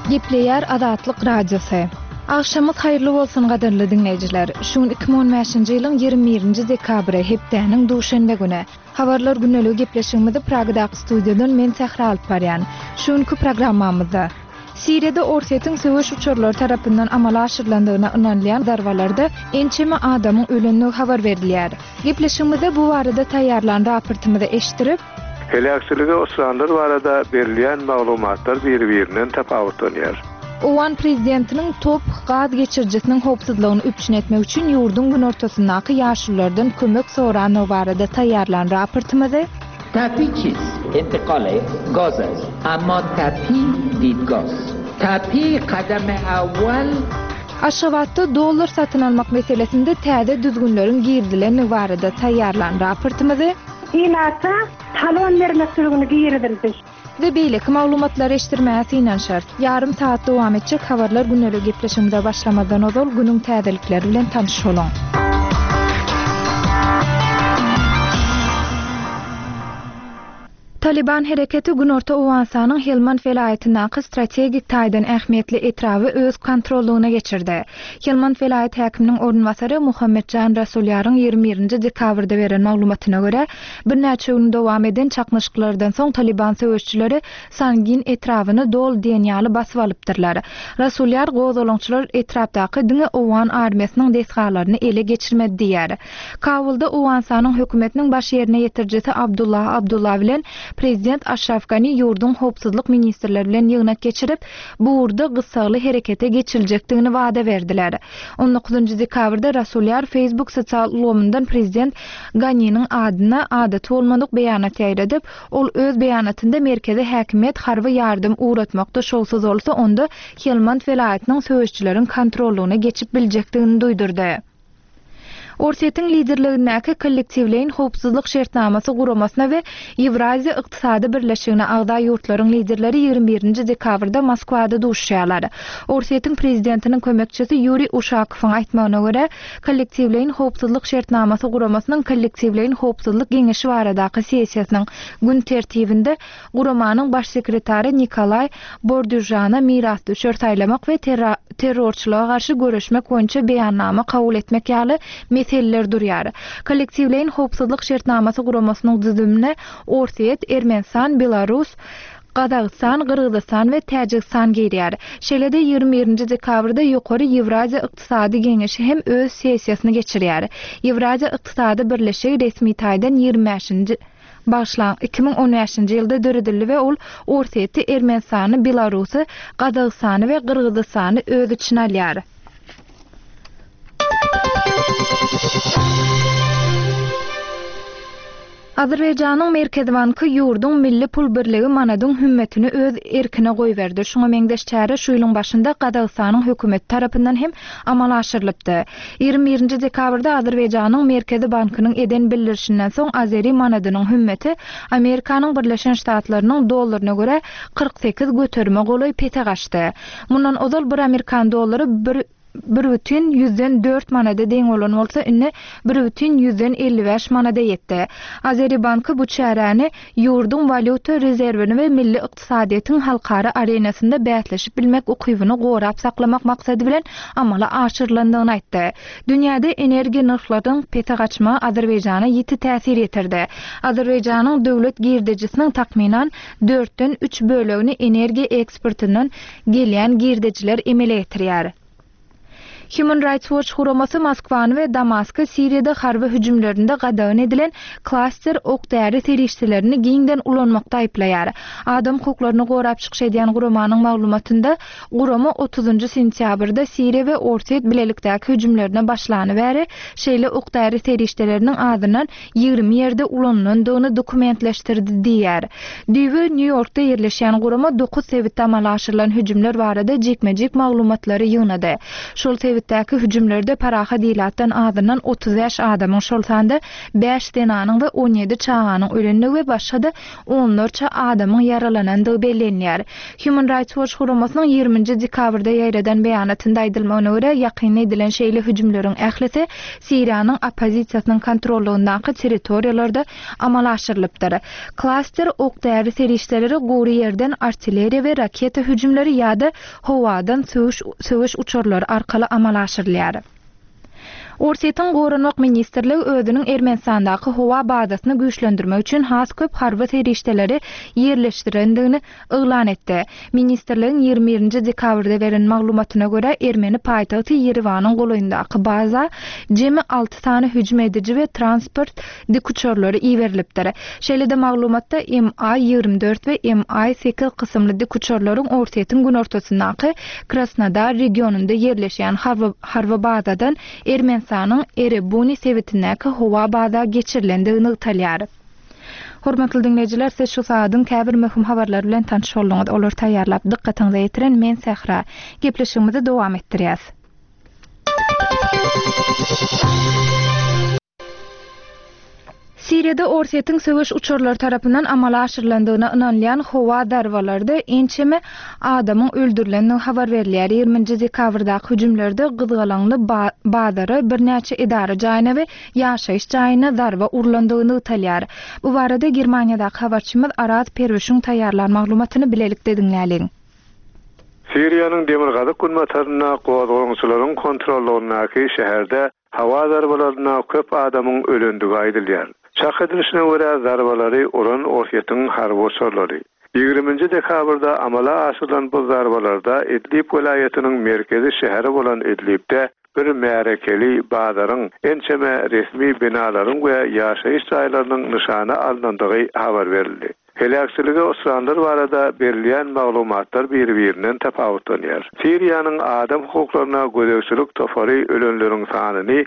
Gepleyer Azatlyk Radiosu. Akşamyz hayrly bolsun gaderli dinleyijiler. Şuň 2015-nji ýylyň 21-nji dekabry hepdeniň duşanbe güni. Habarlar güneligi gepleşigimizde Pragadaky studiýadan men Sahra alyp barýan. Şuňky programmamyzda Siriýede ortaýyň söwüş uçurlary tarapyndan amala aşyrlandygyna ynanýan zarwalarda ençeme adamyň ölenligi habar berilýär. Gepleşigimizde bu barada taýýarlanan raportymyzda eşdirip Helakçylyga osranlar barada berilýän maglumatlar bir-birinden tapawut bolýar. Owan prezidentiniň top gaz geçirjisiniň howpsuzlygyny üpçün etmek üçin ýurdun gün ortasyndaky ýaşurlardan kömek sorany barada taýýarlanan raportymyzda تپی چیست؟ انتقال گاز است اما تپی دیدگاز تپی قدم اول Aşgabatda dollar satyn almak meselesinde täze düzgünleriň girdilerini barada taýýarlanan raportymyzda İnata talon vermek sürgünü giýerdirdi. we beýleki maglumatlar eşdirmäsi inen şert. Yarım saat dowam etjek habarlar güneligi gepleşigimizde başlamadan ozal günüň täzelikleri bilen tanışylaň. Taliban hereketi Günorta Owansanyň Helmand welaýatynyň strategik taýdan ähmiýetli etrawy öz kontrollugyna geçirdi. Helmand welaýat häkiminiň ornwasary Muhammadjan Rasulyaryň 21-nji dekabrda beren maglumatyna görä, bir näçe gün dowam eden çaknyşyklardan soň Taliban söwüşçüleri Sangin etrawyny dol diýenýaly basyp alypdyrlar. Rasulyar gozolonçylar etrapdaky diňe Owan armiýasynyň desgalaryny ele geçirmedi diýär. Kabulda Owansanyň hökümetiniň baş ýerine ýetirjisi Abdullah bilen Prezident Ashraf Ghani ýurdun howpsuzlyk ministrleri bilen ýygnat geçirip, bu urda gysgaly herekete geçiljekdigini wada berdiler. 19-njy dekabrda Rasulyar Facebook sosial ulgamyndan Prezident Ghani'niň adyna adaty bolmadyk beýanat ýaýradyp, ol öz beýanatynda merkezi häkimiýet harby ýardym uğratmakda şolsuz bolsa, onda Helmand welaýatynyň söwüşçüleriň kontrollugyna geçip biljekdigini duýdurdy. Ortaýyň liderligindäki kollektiwlerin howpsuzlyk şertnamasy guramasyna we Ewraziýa ykdysady birleşigine agda ýurtlaryň liderleri 21-nji dekabrda Moskwada duşýarlar. Ortaýyň prezidentiniň kömekçisi Yuri Ushakowyň aýtmagyna görä, kollektiwlerin howpsuzlyk şertnamasy guramasynyň kollektiwlerin howpsuzlyk geňeşi baradaky sessiýasynyň gün tertibinde guramanyň baş sekretary Nikolay Bordujana miras düşür saýlamak we terrorçylyga garşy görüşmek boýunça beýannama kabul etmek ýaly meseleler durýar. Kollektiwlerin howpsuzlyk şertnamasy guramasynyň düzümine Ortaýyt, Ermenistan, Belarus, Qazaqstan, Qırgızstan we Täjikistan girýär. Şeýlede 21-nji dekabrda ýokary Ewraziýa ykdysady geňeşi hem öz sessiýasyny geçirýär. Ewraziýa ykdysady birleşigi resmi taýdan 25-nji 2015-nji ýylda döredildi we ol Ortaýyty, Ermenistany, Belarusy, Qazaqstany we Qırgızstany öz içine alýar. Azerbaýjanyň Merkezi Banky ýurdun milli pul birligi manadyň hümmetini öz erkine goýberdi. Şoňa meňdeşçäri şu ýylyň başynda Qazaqstanyň hökümeti tarapyndan hem amala aşyrylypdy. 21-nji dekabrda Azerbaýjanyň Merkezi Bankynyň eden bildirişinden soň azeri manadynyň hümmeti Amerikanyň Birleşen Ştatlarynyň dollaryna görä 48 göterme goly pete gaçdy. Mundan ozal bir Amerikan dollary 1,4 manada deň bolan bolsa, indi 1,55 manada ýetdi. Azeri Banky bu çäräni ýurdun valyuta rezerwini we milli ykdysadyýatyň halkara arenasynda bätleşip bilmek ukybyny gorap saklamak maksady bilen amala aşyrlandygyny aýtdy. Dünýäde energiýa narhlarynyň pete gaçma Azerbaýjana ýiti täsir etirdi. Azerbaýjanyň döwlet girdejisiniň takminan 4-den 3 bölegini energiýa eksportyndan gelýän girdejiler emele etirýär. Human Rights Watch guramasy Moskwany we Damasky Siriýede harby hüjümlerinde gadagan edilen klaster okdäri terişçilerini giňden ulanmakda aýplaýar. Adam hukuklaryny gorap çykyş edýän guramanyň maglumatynda gurama 30-njy sentýabrda Siriýa we Ortaýyt bilelikdäki hüjümlerine başlany bäri şeýle okdäri terişçileriniň adyndan 20 ýerde ulanandygyny dokumentleşdirdi diýär. Düýbe New Yorkda ýerleşýän gurama 9 sebitde amala aşyrylan hüjümler barada jekmejek maglumatlary ýygnady. Şol sebitdäki hüjümlerde paraha diýilatdan adynan 30 ýaş adamyň şolsanda 5 denanyň we 17 çağanyň ölendigi we başga da 14 adamyň yaralanandygy bellenýär. Human Rights Watch guramasynyň 20 dekabrda ýaýradan beýanatynda aýdylmagyna görä ýakyn edilen şeýle hüjümleriň ählisi Siriýanyň opozisiýasynyň kontrolundaky territoriýalarda amal aşyrylypdyr. Klaster okdäri serişleri gowy ýerden artilleriýa we raketa hüjümleri ýa-da howadan söwüş uçurlary arkaly amal aşyrylýar. Orsetyn Gorunluk Ministrligi özüniň Ermenistandaky howa bazasyny güýçlendirmek üçin has köp harby serişleri ýerleşdirendigini eglan etdi. Ministrligiň 21 dekabrda beren maglumatyna görä Ermeni paýtagty Yerewanyň goýundaky baza jemi 6 tane hüjüm edici we transport dikuçorlary iýerilipdir. Şeýle-de maglumatda MI-24 we MI-8 kysymly dikuçorlaryň Orsetyn gün ortasyndaky Krasnodar regionunda ýerleşýän harby bazadan Ermenistanlyň Erebuni sebitindäki howa baza geçirilendigini ýytalýar. Hormatly dinleyijiler, siz şu saatyň käbir möhüm habarlar bilen tanış bolduňyz. Olar taýýarlap dikkatiňizi ýetiren men Sehra. Gepleşigimizi dowam etdirýäs. Siriýada Orsetyn söwüş uçurlary tarapyndan amala aşyrylandygyna ynanýan howa darbalarda ençeme adamyň öldürilendigini habar berilýär. 20 dekabrdaky hüjümlerde Gyzgalanly bazary birnäçe idara jaýyna we ýaşaýyş jaýyna darba urulandygyny ýytalýar. Bu barada Germaniýadaky habarçymyz Arat Perwişiň taýýarlan maglumatyny bilelikde dinläliň. Siriýanyň demirgazyk gulmataryna gowadagylaryň kontrolündaky şäherde hawa darbalaryna köp adamyň ölendigi aýdylýar. Çak edilişine göre zarbalary uran Orsetyn harby uçurlary. 20 dekabrda amala aşyrylan bu zarbalarda Idlib welaýatynyň merkezi şäheri bolan Idlibde bir märekeli bazaryň ençeme resmi binalaryň we ýaşaýyş jaýlarynyň nyşana alınandygy habar berildi. Helakçylyga uçranlar barada berilýän maglumatlar bir-birinden tapawutlanýar. Siriýanyň adam hukuklaryna gödekçilik topary ölenleriň sanyny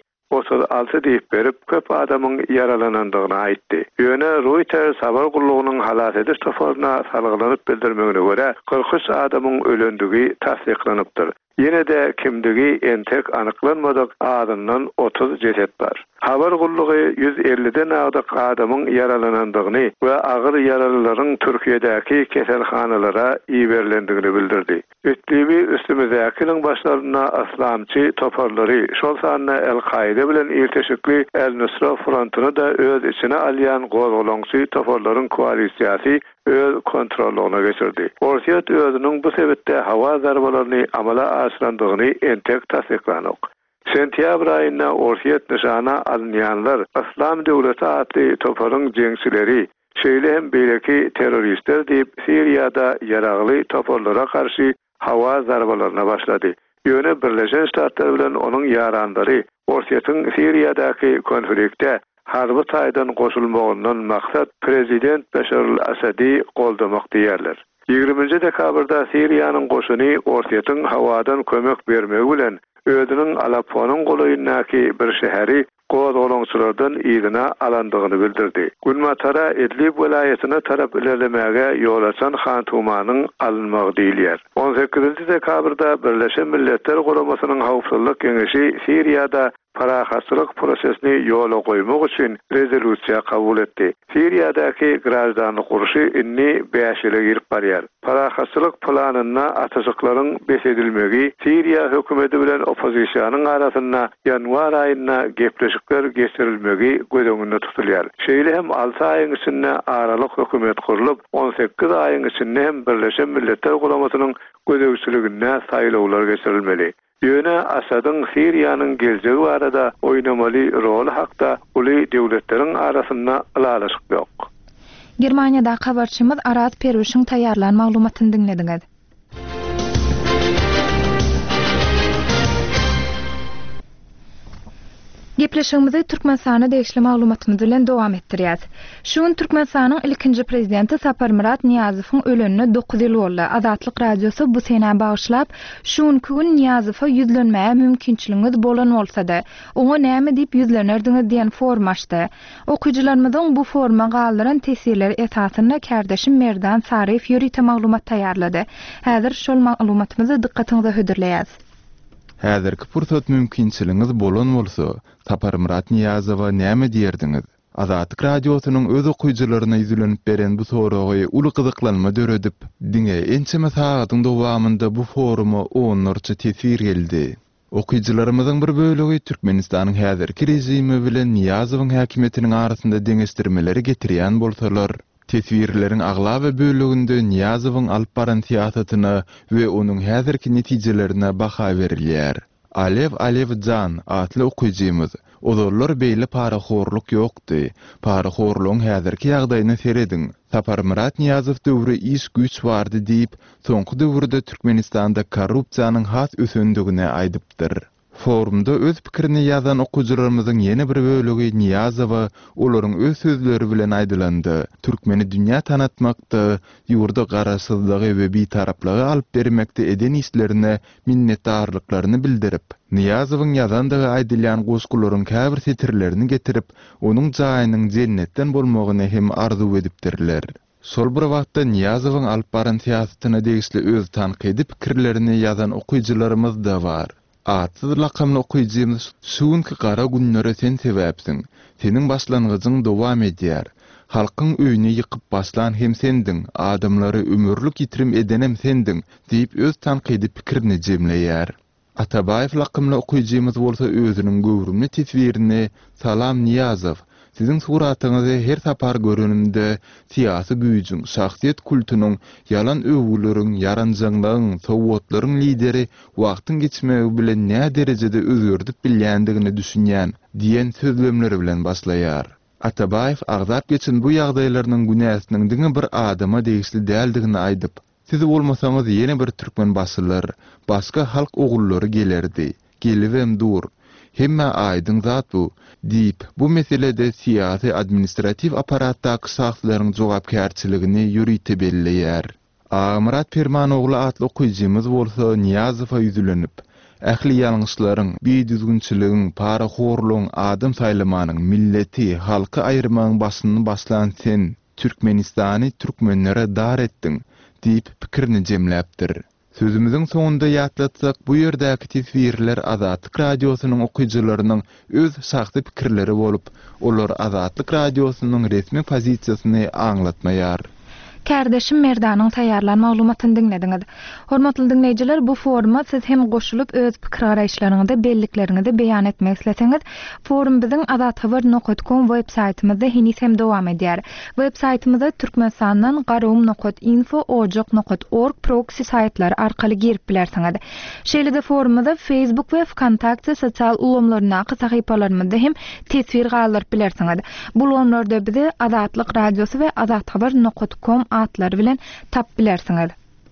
36 diýip berip köp adamyň yaralanandygyny aýtdy. Ýöne Reuters habar gurulugynyň halat ediş toparyna salgylanyp bildirmegine görä 43 adamyň ölendigi tasdiklanypdyr. Ýene de kimdigi entek anyklanmadyk adamdan 30 jeset bar. Habar gurulugy 150den ýagdaky adamyň yaralanandygyny we agyr yaralylaryň Türkiýedäki keselhanalara iýerilendigini bildirdi. Üstlibi üstümizäkiň başlaryna aslamçy toparlary, şol sanyna El-Qaide bilen irteşikli El-Nusra frontuny da öz içine alýan gowgalaňçy toparlaryň koalisiýasy öz kontrolüne geçirdi. Orset özüniň bu sebäpde hawa zarbalaryny amala aşyrandygyny entek tasdiklanyk. Sentyabr aýynda Orset nyşana alynýanlar Islam döwleti atly toparyň jeňçileri şeýle hem beýleki terroristler diýip Siriýada ýaragly toparlara karşı hawa zarbalaryna başlady. Ýöne Birleşen Ştatlar bilen onuň ýarandary Orsetyn Siriýadaky konflikte harby taýdan goşulmagyndan maksat prezident Beşar el-Asadi goldamak diýerler. 20 dekabrda Siriýanyň goşuny Orsetyn hawadan kömek bermegi bilen özüniň Alepponyň goýundaky bir şäheri gowadagylardan ýygyna alandygyny bildirdi. Gulmatara Idlib welaýatyna tarap ilerlemege ýol açan Han Tumanyň alınmagy diýilýär. 18 dekabrda Birleşen Milletler Guramasynyň Hawpsuzlyk Geňeşi Siriýada parahaçylyk prosesini ýola goýmak üçin rezolýusiýa kabul etdi. Siriýadaky grajdanlyk guruşy inni 5 ýyla girip barýar. Parahaçylyk planyna atyjyklaryň besedilmegi Siriýa hökümeti bilen opozisiýanyň arasynda ýanwar aýyna gepleşikler geçirilmegi gödöňünde tutulýar. Şeýle hem 6 aýyň içinde aralyk hökümet kurulyp 18 aýyň içinde hem Birleşen Milletler Guramasynyň gödökçiligine saýlawlar geçirilmeli. Ýöne Asadyň Siriýanyň geljegi barada oýnamaly rol hakda uly döwletleriň arasynda ýalaşyk ýok. Germaniýada habarçymyz Arat Perwişiň taýýarlan maglumatyny dinlediňiz. Gepleşigimizi Türkmenistana degişli maglumatymyz bilen dowam etdirýäs. Şuň Türkmenistanyň ilkinji prezidenti Saparmurat Niýazowyň ölenine 9 ýyl boldy. Azatlyk radiosu bu sene bagyşlap, şuň gün Niýazowa ýüzlenmäge mümkinçiligimiz bolan bolsa-da, oňa näme diýip ýüzlenerdiňiz diýen forum açdy. Okuwçylarymyzyň bu foruma galdyran tesirleri esasyna kärdeşim Merdan Saryf ýörite maglumat taýýarlady. Häzir şol maglumatymyzy dikkatiňize hödürleýäs. Häzirki pursat mümkinçiligiňiz bolan bolsa, Sapar Murat Niyazowa näme diýerdiňiz? Azatlyk radiosynyň öz okuyjylaryna ýüzlenip beren bu soragy uly gyzyklanma döredip, diňe ençeme sagatyň dowamında bu forumy onlarça tesir geldi. Okuyjylarymyzyň bir bölegi Türkmenistanyň häzirki rejimi bilen Niyazowyň häkimetiniň arasynda deňestirmeleri getirýän bolsalar, tesvirleriň agla we böleginde Niyazowyň alyp baran siýasatyna we onuň häzirki netijelerine baha berilýär. Alev Can adly okuyjymyz, "Odollar beýle paraxorluk ýokdy. Paraxorlugyň häzirki ýagdaýyny serediň. Sapar Murat Niyazow döwri iş güç bardy" diýip, soňky döwürde Türkmenistanda korrupsiýanyň has ösendigine aýdypdyr. Forumda öz pikirini ýazan okuyjylarymyzyň ýene bir bölegi Niyazowa olaryň öz sözleri bilen aýdylandy. Türkmeni dünýä tanatmakda, ýurda garaşsyzlygy we bitaraplygy alyp bermekde eden işlerine minnetdarlyklaryny bildirip, Niyazowyň ýazandygy aýdylýan goşgularyň käbir setirlerini getirip, onuň jaýynyň jennetden bolmagyny hem arzu edipdirler. Sol bir wagtda Niyazowyň alyp baran siýasatyna degişli öz tanqidi pikirlerini ýazan okuyjylarymyz da bar. Atsız lakamly okuyjymyz "Şuňky gara günlere sen sebäpsiň. Seniň başlangyjyň dowam edýär. Halkyň öýüni ýykyp başlan hem sendiň, adamlary ömürlük ýitirim edenem sendiň" diýip öz tanqidi pikirini jemleýär. Atabaýew lakamly okuyjymyz bolsa özüniň göwrümli tesvirini "Salam Niyazow, siziň suratyňyzy her sapar görünümde siýasy güýjüň, şahsiýet kultunyň, yalan öwgüleriň, yaranjaňlygyň, sowatlaryň lideri wagtyň geçmegi bilen nä derejede özgördüp bilýändigini düşünýän" diýen sözlemleri bilen başlaýar. Atabaýew agzap geçen bu ýagdaýlarynyň günäsiniň diňe bir adama degişli däldigini aýdyp, "Siz bolmasaňyz ýene bir türkmen başylar, başga halk ogullary gelerdi. Gelibem dur. Hemme aýdyň zat bu" diýip, bu meselede siýasy administrativ aparatdaky şahslaryň jogapkärçiligini ýürüýte belleýär. Murat Pirmanogly atly okuyjymyz bolsa Niyazowa ýüzlenip, ähli ýalňyşlaryň, beýdüzgünçiligiň, paraxorlugyň, adam saýlamanyň, milleti, halky aýrymanyň başyny başlan sen, Türkmenistany türkmenlere dar etdiň diýip pikirini jemläpdir. Sözümüzün soňunda ýatlatsak, bu ýerdäki tesvirler Azatlyk radiosynyň okuyjylarynyň öz şahsy pikirleri bolup, olar Azatlyk radiosynyň resmi pozisiýasyny aňlatmaýar. Kardeşim Merdanyň taýýarlan maglumatyny dinlediňiz. Hormatly dinleýijiler, bu foruma siz hem goşulyp öz pikir garaýşlaryňyzy, bellikleriniňizi beýan etmek isleseňiz, forum biziň azathabar.com web saýtymyzda henis hem dowam edýär. Web saýtymyza Türkmenistanyň garum.info, ojok.org proxy saýtlary arkaly girip bilersiňiz. Şeýle-de forumda Facebook we Wkontakte sosial ulamlaryna sahypalarymyzda hem tesvir galyryp bilersiňiz. Bu ulamlarda bizi Azatlyk radiosy we azathabar.com atlar bilen tap bilersiňiz.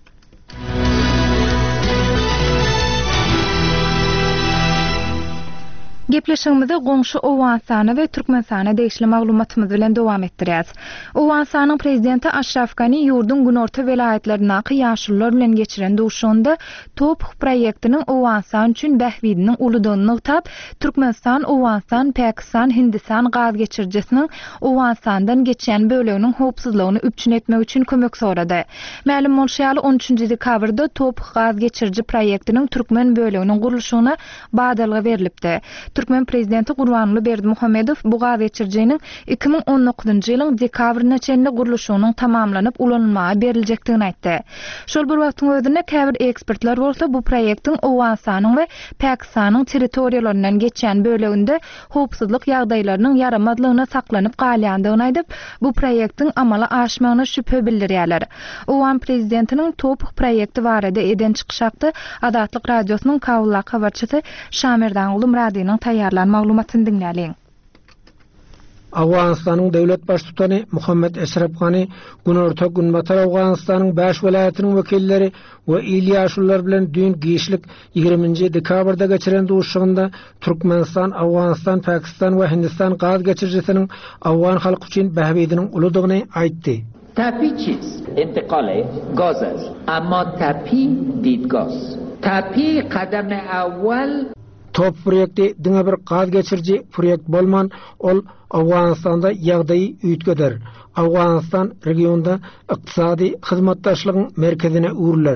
Gepleşigimizi goňşy Owganistana we Türkmenistana degişli maglumatymyz bilen dowam etdirýäs. Owganistanyň prezidenti Ashraf Ghani ýurdun günorta welaýatlarynaky ýaşullar bilen geçiren duşunda Top proýektiniň Owganistan üçin bähbidiniň uludygyny tap, Türkmenistan, Owganistan, Pakistan, Hindistan gaz geçirjesiniň Owganistandan geçen böleginiň howpsuzlygyny üpçün etmek üçin kömek sorady. Ma'lum bolşaly 13-nji dekabrda Top gaz geçirji proýektiniň Türkmen böleginiň gurulşyna badalga berilipdi. Türkmen prezidenti Gurbanuly Berdimuhammedow bu gaz geçirjeniň 2019-njy ýylyň dekabryna çenli gurulşynyň tamamlanyp ulanylmagy berilejekdigini aýtdy. Şol bir wagtyň özünde käbir ekspertler bolsa bu proýektiň Owganistanyň we Pakistanyň territoriýalarinden geçen böleginde howpsuzlyk ýagdaýlarynyň yaramadlygyna saklanyp galýandygyny aýdyp, bu proýektiň amala aşmagyna şüphe bildirýärler. Owgan prezidentiniň Top proýekti barada eden çykyşakdy Azatlyk radiosynyň Kabulda habarçysy Şamerdan Ulum radyonyň taýýarlan maglumatyny dinläliň. Awganistanyň döwlet baştutany Muhammed Esraf Ghani günorta günbatar Awganistanyň 5 welaýatynyň wekilleri we ilýaşullar bilen dün giýişlik 20-nji dekabrda geçiren duşugynda Türkmenistan, Awganistan, Pakistan we Hindistan gaz geçirjesiniň Awgan halky üçin bähbidiniň uludygyny aýtdy. تپی چیست؟ انتقال گاز است اما تپی دیدگاز. تپی قدم اول Top proýekti diňe bir gaz geçirji proýekt bolman, ol Awganistanda ýagdaýy üýtgeder. Awganistan regionda ykdysady hyzmatdaşlygyň merkezine urular.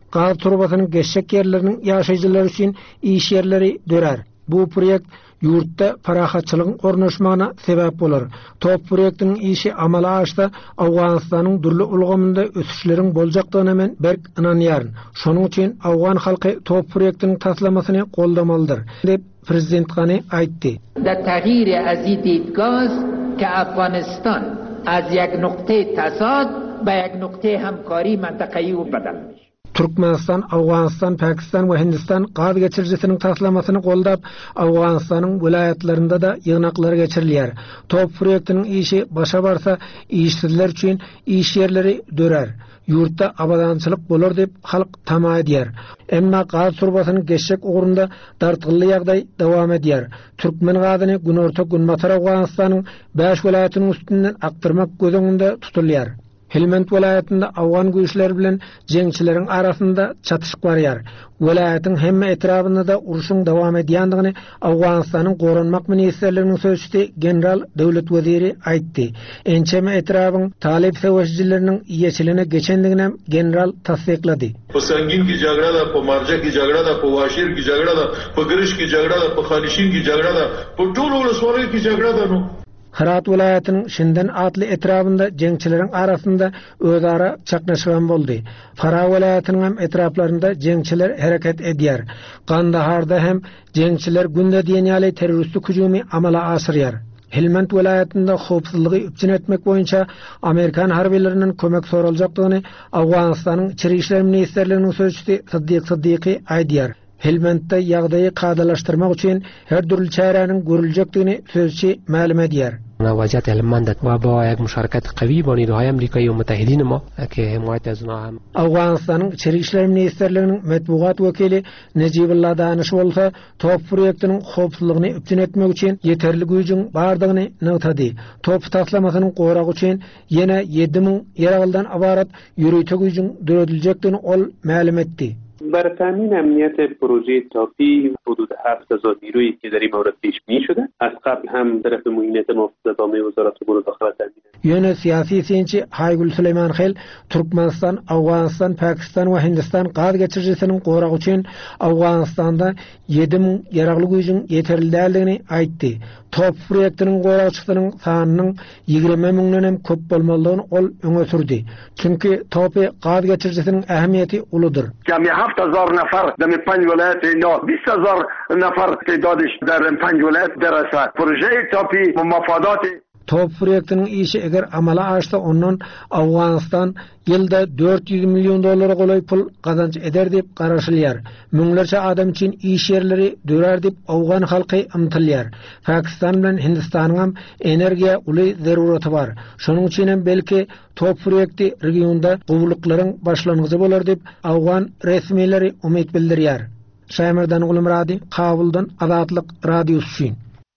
gaz turbasynyň geçşek yerleriniň ýaşaýjylary üçin iş yerleri dörer. Bu projekt yurtda parahatçylygyň ornaşmagyna sebäp bolar. Top projektiniň işi amala aşsa Awganystanyň durly ulgamynda ösüşleriň boljakdygyna men berk inanýaryn. Şonuň üçin Awgan halky top projektiniň taslamasyny goldamalydyr dep prezident Gani aýtdy. در تغییر از این دیدگاه که افغانستان از یک نقطه تضاد به یک نقطه همکاری منطقه‌ای و بدل میشه. Türkmenistan, Awganistan, Pakistan we Hindistan gaz geçirjisiniň taslamasyny goldap, Awganistanyň vilayatlarynda da ýygnaklary geçirilýär. Top projektiniň işi başa barsa, işsizler üçin iş yerleri dörer. Yurtda abadançylyk bolar dep halk tama edýär. Emma gaz turbasynyň geçşek ugrunda dartgylly ýagdaý dowam edýär. Türkmen gazyny günorta günbatar Awganistanyň 5 vilayatynyň üstünden aktyrmak gözüňinde tutulýar. Helmand vilayatynda Awgan güýçleri bilen jeňçileriň arasynda çatışyk barýar. Vilayatyň hemme etrafynda da uruşyň dowam edýändigini Awganistanyň goranmak ministrliginiň sözçüsi general döwlet weziri aýtdy. Ençeme etrafyň talep savaşçylarynın ýeçiline geçendigini general tasdiqlady. Po sangin ki jagda da, po marja ki jagda da, po washir ki jagda da, po girish ki jagda da, po khanishin ki jagda da, po tol uluswary ki jagda da no. Herat vilayatynyň Şindan atly etrafynda jeňçileriň arasynda özara çaknaşgan boldy. Fara vilayatynyň hem etraflarynda jeňçiler hereket edýär. Gandaharda hem jeňçiler günde diýenýäli terroristlik hüjumy amala asyrýar. Helmand vilayatynda howpsuzlygy üpçün etmek boýunça Amerikan harbiýleriniň kömek soruljakdygyny Awganistanyň içeri işler ministrliginiň sözçüsi Siddiqy aýdýar. Helmandda ýagdaýy gadalaşdyrmak üçin her türlü çäräniň görüljekdigini sözçi ma'lum edýär. وجات هلمند و با یک مشارکت قوی با نیروهای آمریکایی و متحدین ما که حمایت از اونها هم Awganistanyň içeri işler ministrliginiň metbuat wekili Nejibullah Danyş bolsa top projektiniň howpsuzlygyny üpçün etmek üçin yeterli güýjüň bardygyny näwtady. Top taslamasynyň goragy üçin ýene 7000 ýeragyldan abarat ýürüýte güýjüň dörediljakdygyny ol ma'lum etdi. بر تامین امنیت پروژه تاپی حدود 7000 نیرویی که در این مورد پیش می شده از قبل هم طرف معینات محافظت‌عامه وزارت امور داخله تامین. Yöne siyasi sinçi Haygul Süleyman Xel Türkmenistan, Awganistan, Pakistan we Hindistan gaz geçirjisiniň goragy üçin Awganistanda 7000 ýaragly güýjüň ýeterli däldigini aýtdy. Top projektiniň goragçysynyň sanynyň 20.000 hem köp bolmalygyny ol öňe sürdi. Çünki topy gaz geçirjisiniň ähmiýeti uludur. جمعی 7000 نفر در 5 ولایت اینا 20000 نفر تعدادش در 5 ولایت درسه. پروژه تاپی مفادات Top projektiniň işi eger amala aşsa ondan Awganistan ýylda 400 milyon dollara golay pul gazanç eder dep garaşylýar. Müňlerçe adam üçin iş yerleri dörer dep Awgan halky ymtylýar. Pakistan bilen Hindistanyň hem energiýa uly zeruraty bar. Şonuň üçin hem belki top projekti regionda gowuluklaryň başlangyjy bolar dep Awgan resmiýetleri umyt bildirýär. Şämerden Ulumrady, Kabuldan Azatlyk radiosu.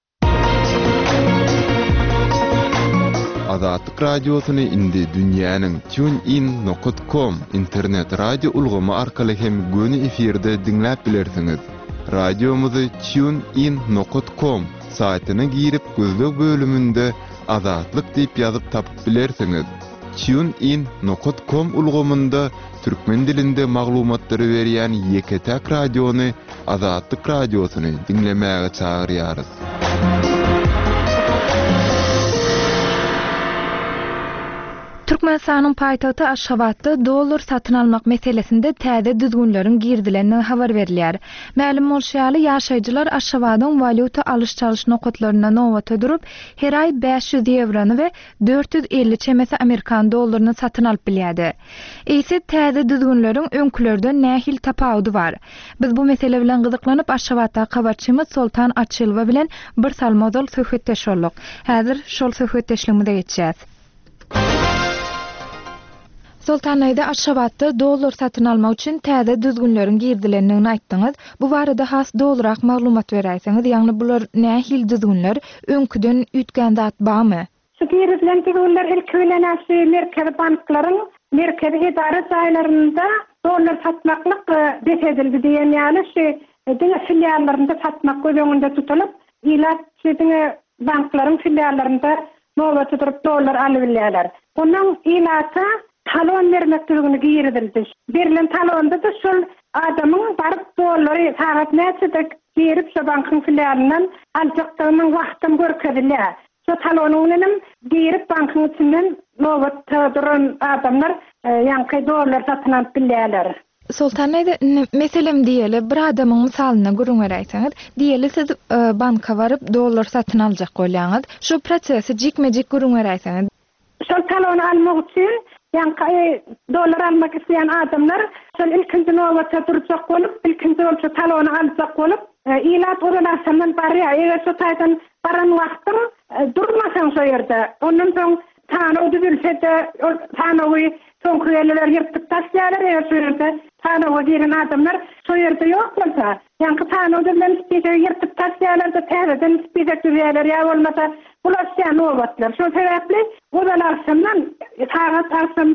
Azatlyk radiosyny indi dünýäniň tunein.com internet radio ulgamy arkaly hem göni efirde dinläp bilersiňiz. Radiomuzy tunein.com saýtyna girip gözlek bölüminde Azatlyk diýip ýazyp tapyp bilersiňiz. tunein.com ulgamynda türkmen dilinde maglumatlary berýän ýeketäk radiony Azatlyk radiosyny dinlemäge çagyrýarys. Türkmenistanyň paýtagty Aşgabatda dollar satyn almak meselesinde täze düzgünleriň girdilenini habar berilýär. Ma'lum bolşaly ýaşaýjylar Aşgabatyň valyuta alyş-çalyş nokatlaryna nowat ödürüp, her ay 500 eurony we 450 çemese Amerikan dollaryny satyn alyp bilýärdi. Ise täze düzgünleriň öňkülerden nähil tapawudy bar. Biz bu mesele bilen gyzyklanyp Aşgabatda habarçymyz Soltan Açylwa bilen bir salmazal söhbetdeş bolduk. Häzir şol söhbetdeşligimize geçýäs. Soltanaýda Aşgabatda dollar satyn almak üçin täze düzgünleriň girdilerini aýtdyňyz. Bu barada has dolarak maglumat beräýsiňiz, ýagny bular nähil düzgünler, öňküden ütgän zat barmy? Şu girdilen düzgünler ilkölenäsi merkez banklaryň merkez idare saýlarynda dollar satmaklyk besedildi diýen ýaly şu diňe filiallarynda satmak gözüňde tutulyp, ilat diňe banklaryň filiallarynda nowat tutup dollar alyp bilýärler. Onuň ilaty talon vermekligini giýredildi. Berilen talonda da şol adamyň barıp dollary sagat näçe girip şu bankyň filialyndan aljakdygyny wagtym görkezilýär. Şu talonynyň girip bankyň içinden nowatda duran adamlar ýa-ni dollar satyn alyp bilýärler. Sultan meselem diýeli bir adamyň misalyna gurun beräýsiňiz. Diýeli siz banka baryp dollar satyn aljak bolýaňyz. Şu prosesi jikmejik gurun beräýsiňiz. Şol talony almak üçin ýa-ni dollar almak isleýän adamlar şol ilkinji nowatda durjak bolup, ilkinji bolsa talony aljak bolup, ilat olalarsan barya, eger şu taýdan baran wagtym durmasaň şo ýerde. Ondan soň tany ödülsede tany soňkuýerler ýertip taşýarlar, eger şu ýerde tany giren adamlar şo ýerde ýok bolsa, ýa-ni tany ödülden spiýer ýertip taşýarlar da täzeden spiýer ýerler ýa bolmasa bulaşýan nowatlar. Şo sebäpli olalarsan sagat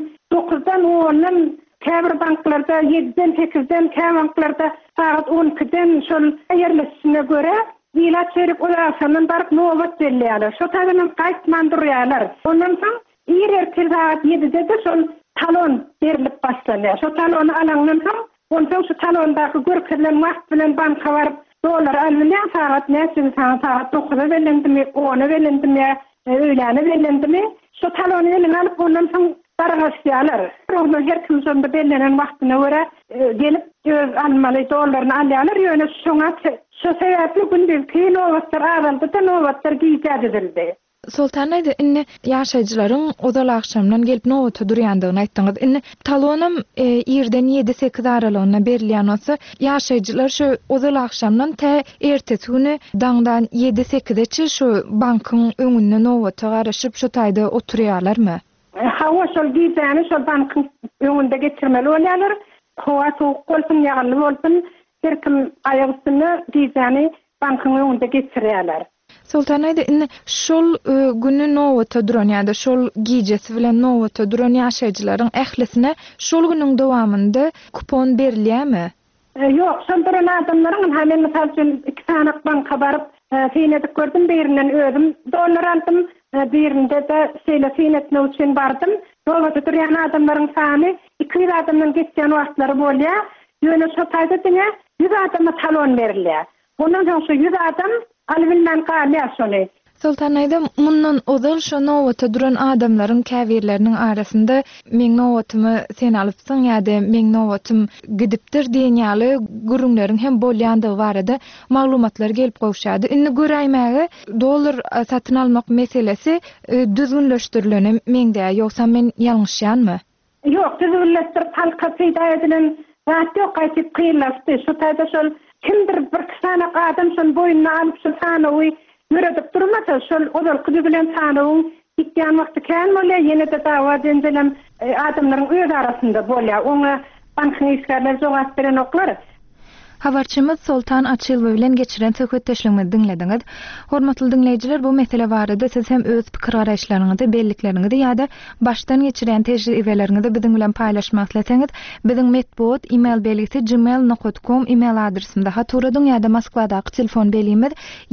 9-dan 10-dan käbir banklarda 7-den 8-den, käbir banklarda sagat 12-den şol ýerleşişine göre ilat çeyrek olarsam baryp nowat berýärler. Şo taýdan gaýtman durýarlar. Ondan soň ýer sagat 7-de de şol talon berilip başlanýar. Şo talony alaňdan soň ondan şu talondaky görkezlen wagt bilen banka baryp dollar alýar. Sagat näçe sagat 9-da berildimi, 10-da berildimi, öýläne berildimi? Şo talony eline alyp ondan soň bargaşýarlar. Onlar her kim sonda belirlenen wagtyna göre gelip öz almaly dollaryny alýarlar. Ýöne şoňa şu sebäpli gündüzki nowatlar araldy da nowatlar giýjak edildi. Sultan inni ýaşaýjylaryň ozal akşamdan gelip nowata durýandygyny aýtdyňyz. Inni talonum 7-den 7-8 aralygyna berilýän bolsa, ýaşaýjylar şu ozal akşamdan ertesi güni daňdan 7-8-de şu bankyň öňünde nowata garaşyp şu taýda oturýarlarmy? Hawa şol giýjäni şol bankyň öňünde geçirmeli bolýarlar. Hawa soğuk bolsun, ýagly bolsun, her kim aýagy üstüne giýjäni bankyň öňünde geçirýärler. Sultan inni şol günü nowata duran ýa-da şol giýjesi bilen nowata duran ýaşaýjylaryň ählisine şol günüň dowamında kupon berilýärmi? Ýok, şol duran adamlaryň hemen mysal üçin 2 sanak banka baryp finedik gördüm, birinden özüm dollar aldym, birinde de şeýle finetne üçin bardym. Nowata duran adamlaryň sany 200 adamdan geçýän wagtlary bolýar. Ýöne şo taýda diňe 100 adama talon berilýär. Ondan soň şu 100 adam albilmän galýar şoly. Sultan mundan ozal şu nowata duran adamlaryň käbirleriniň arasynda meň nowatymy sen alypsyň ýa-da meň nowatym gidipdir diýen ýaly gurunlaryň hem bolýandygy barada maglumatlar gelip gowşady. Indi göräýmäge dollar satyn almak meselesi düzgünleşdirilene meňde ýoksa men ýalňyşýanmy? Ýok, düzgünleşdirip halka peýda edilen radio gaýtyp kıylasty. Şu taýda şol kimdir bir sanak adam şol boýuna alyp şu sanawy ýöredip durmasa şol ozal bilen sanawyň gitýän wagty kän bolýar, ýene de dawa denjelem adamlaryň öz arasynda bolýar. Oňa bankyň işgärler jogap beren oklar. Habarçymyz Sultan Açylby bilen geçiren söhbetdeşligimizi dinlediňiz. Hormatly dinleýijiler, bu mesele barada siz hem öz pikir garaşlaryňyzy, bellikleriniňizi ýa-da başdan geçiren tejribeleriňizi biziň bilen paýlaşmak ileseňiz, biziň metbuat email belgisi gmail.com email adresimde haturadyň ýa-da Moskwadaky telefon belgimiz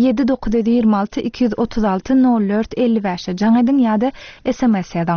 7926 236 04 55 jaňadyň ýa-da SMS ýazyň.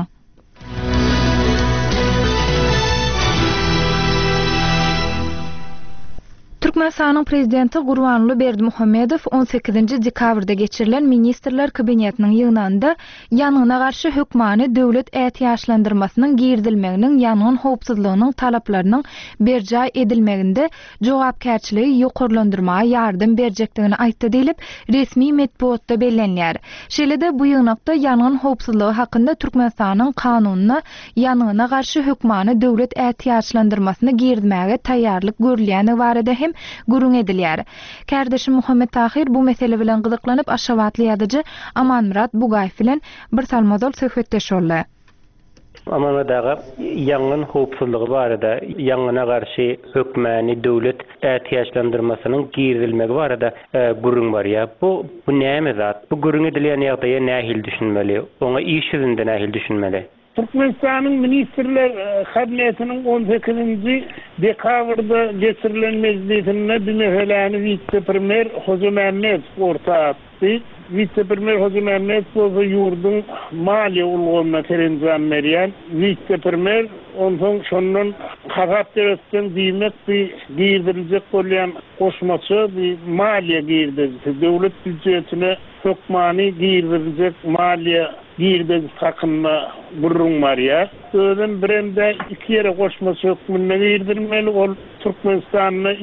Türkmenistanyň prezidenti Gurbanly Berdimuhammedow 18-nji dekabrda geçirilen ministrler kabinetiniň ýygnanda ýanyna garşy hökmany döwlet ähtiýaçlandyrmasynyň girdilmeginiň ýanyň howpsuzlygynyň talaplarynyň berjä edilmeginde jogapkärçiligi ýokarlandyrmaga ýardym berjekdigini aýtdy diýilip resmi metbuatda bellenýär. Şeýle-de bu ýygnakda ýanyň howpsuzlygy hakynda Türkmenistanyň kanunyna ýanyna garşy hökmany döwlet ähtiýaçlandyrmasyny girdmäge taýýarlyk görülýäni barada hem gurun edilýär. Kardeşim Muhammed Tahir bu mesele bilen gyzyklanyp Aşgabatly ýazyjy Aman Murat Bugaýew bilen bir salmazol söhbetdeş boldy. Aman daga ýanyň howpsuzlygy barada ýanyna garşy hökmäni döwlet ähtiýaçlandyrmasynyň girdilmegi barada gurun bar ýa. Bu näme zat? Bu gurun edilýän ýagdaýa nähil düşünmeli? Oňa iş ýüzünde nähil düşünmeli? Türkmenistan'ın Ministerler Kabinetinin 18. dekabrda geçirilen meclisinde bir meseleni vice-premier Hoca Mehmet ortaya attı. Vice-premier Hoca Mehmet bu yurdun maliye ulğununa terencan veriyen vice-premier ondan şondan hazap devletten diymek bir girdirilecek olayan koşması bir maliye girdirici. Devlet bütçetine çok mani girdirilecek maliye girdirici hakkında burun var ya. Öden birinde iki yere koşması hükmünde girdirmeli ol Türkmenistan'la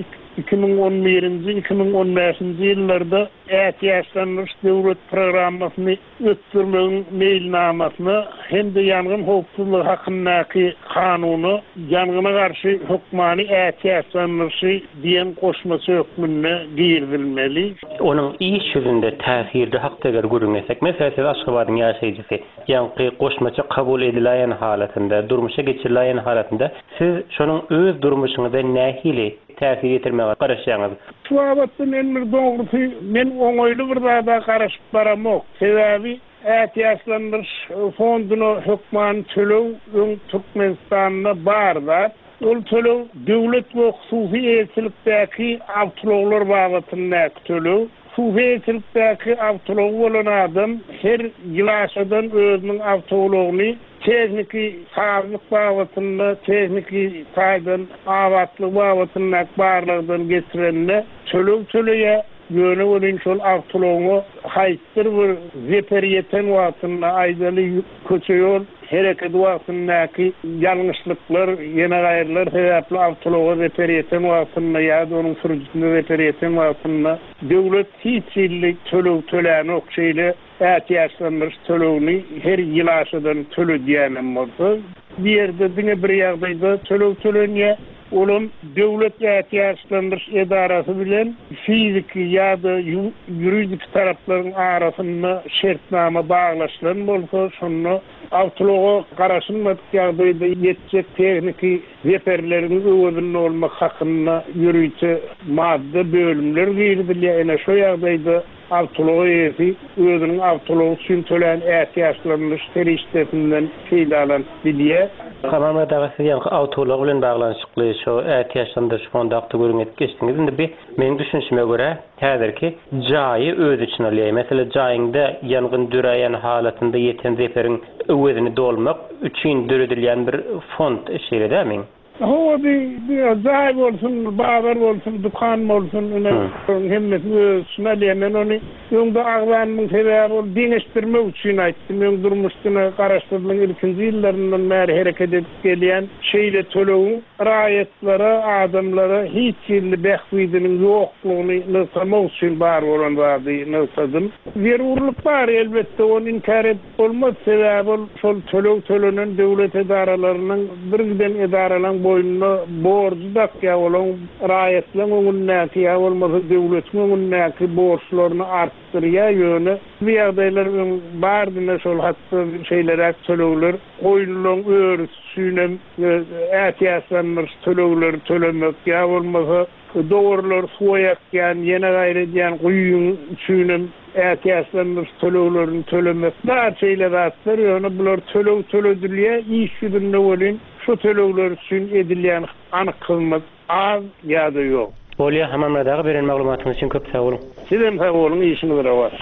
2011-2015 yıllarda ihtiyaçlanmış devlet programmasını öttürmenin mailnamasını hem de yangın hukukçuluğu hakkındaki kanunu yangına karşı hükmani ihtiyaçlanmış diyen koşması hükmünde girdilmeli. Onun iş yüzünde tesirli haktegar görünmesek, mesela siz Aşgabat'ın yaşayıcısı, yankı koşmaçı kabul edilen halatında, durmuşa geçirilen halatında, siz şunun öz durmuşunu nehili tesir getirmeye karışacağınız. Şu abatta men bir doğrusu, men oňoýly bir zada garaşyp baramok. Sebebi ihtiyaçlanmış fondunu hükman tölew Türkmenistan'da barda. Ol tölew döwlet we hususy elçilikdäki awtologlar bagatynda tölew. Hususy elçilikdäki awtolog bolan adam her ýylaşadan özüniň awtologyny tekniki sağlık bagatynda tekniki taýdan awatlyk bagatynda barlardan geçirenle töleýe yöne bolan şol awtology haýsyr bir zeperiyeten wagtynda aýdaly köçeýär hereket wagtyndaky ýalňyşlyklar, ýene gaýrlar sebäpli awtology zeperiyeten wagtynda ýa-da onuň sürüjüsinde zeperiyeten wagtynda döwlet hiç ýyllyk töläni okşeýle ihtiyaçlanmış tölewni her ýylaşydan töledýänem bolsa, bir ýerde diňe bir ýagdaýda tölenýär. Olum döwlet ihtiyaçlanmış edarasy bilen fiziki ýa-da ýuridik taraplaryň arasynda şertnama baglaşylan bolsa, şonu awtology garaşylmadyk ýagdaýda ýetjek tekniki zeperleriň öwründe bolmak hakynda ýürüýçi madde bölümler girdilýär. Ene şo ýagdaýda awtology özüniň awtology üçin tölen ihtiyaçlanmış terişdetinden feýdalan bilýär. Hamama dağısı yankı awtolog bilen baglanşykly şu ihtiyaçlandyryş fondakty görüňet geçdiňiz. Indi bir men düşünşime göre häzirki jaýy öz üçin alýar. Mesela jaýyňda yangyn düräýän halatynda ýeten zeperiň öwrüni dolmak üçin döredilýän bir fond işleri dämi? O bir jaý bolsun, bazar bolsun, dukan bolsun, hemmet şunalýan onu ýöňde aglanmaň sebäbi ol diňeşdirmek üçin aýtdym. Men durmuşdyna garaşdyrdyň ilkinji ýyllaryndan bäri hereket edip gelýän şeýle tölew raýatlara, adamlara hiç ýylly bähwidiniň ýoklugyny näsamak üçin bar bolan wagty näsadym. Zerurlyk bar elbetde onu inkar edip bolmaz. Sebäbi şol tölew төлenen döwlet edaralarynyň birden edaralan boyunna borcu dakya olan raýatlaryň öňündäki ýa bolmasa döwletiň öňündäki borçlaryny artdyrýar ýöne bir ýagdaýlar bardyna şol hatda şeýler төлewler goýulan örsüne ihtiyaçlanmış төлewler tölemek ýa bolmasa dogurlar soýakýan ýene gaýry diýen goýun üçin ihtiyaçlanmış төлewlerini tölemek daha şeýler atlar ýöne bular töledilýär iş ýüzünde bolan şu төлewler üçin edilýän anyk kılmak az ýa-da ýok. Bolýa hamamadagy beren maglumatyňyz üçin köp sag bolun. Sizem sag bolun, işiniz rawat.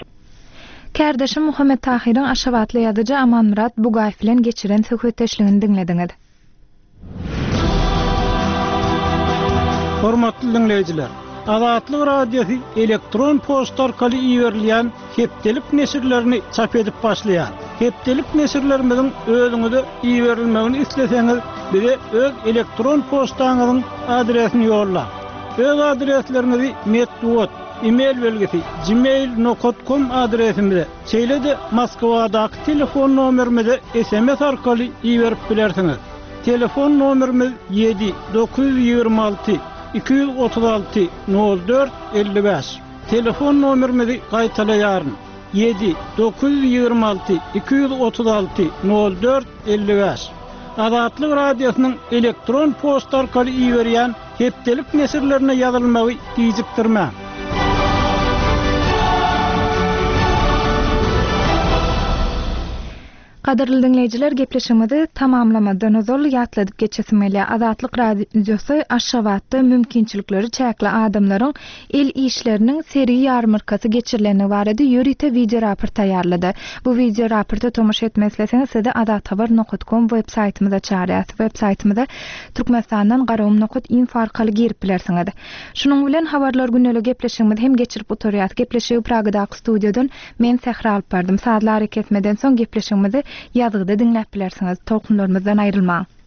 Kärdeşim Muhammed Tahiryň Aşgabatly ýazyjy Amanmurat Bugaýew bilen geçiren söhbetdeşligini dinlediňiz. Hormatly dinleýijiler, Azatlyk radiosu elektron posta orkaly ýörilýän hepdelik nesirlerini çap edip başlaýar. Hepdelik nesirlerimiziň özüňize ýörilmegini isleseňiz, bize öz elektron postaňyzyň adresini ýollar. Öz adreslerinizi metduat, e-mail belgesi gmail.com adresimize, şeýle-de Moskwadaky telefon nomerimize SMS arkaly ýerip bilersiňiz. Telefon nomerimiz 7-926 236 04 55. Telefon nomerimizi gaýtalaýaryn. 7-926 236 04 55. Azatlyk radiosynyň elektron posta arkaly ýörilýän hepdelik nesirlerine ýazylmagy diýjikdirmä. Qadirli dinleyijiler, gepleşigimizi tamamlamadan özür ýatladyp geçesimeli. Azatlyk radiosu Aşgabatda mümkinçilikleri çäkli adamlaryň el işleriniň seri ýarmyrkasy geçirileni barada ýörite video raport taýýarlady. Bu video raporty tomuş etmesleseňiz sizde adathabar.com web saýtymyza çağırýar. Web saýtymyza Türkmenistandan garawum.info arkaly girip bilersiňiz. Şunuň bilen habarlar günnelik gepleşigimiz hem geçirip oturýar. Gepleşigi Pragadaky studiýadan men Sehra alyp bardım. Saatlar ketmeden soň gepleşigimizi ýazgyda dinläp bilersiňiz. Tokunlarymyzdan aýrylmaň.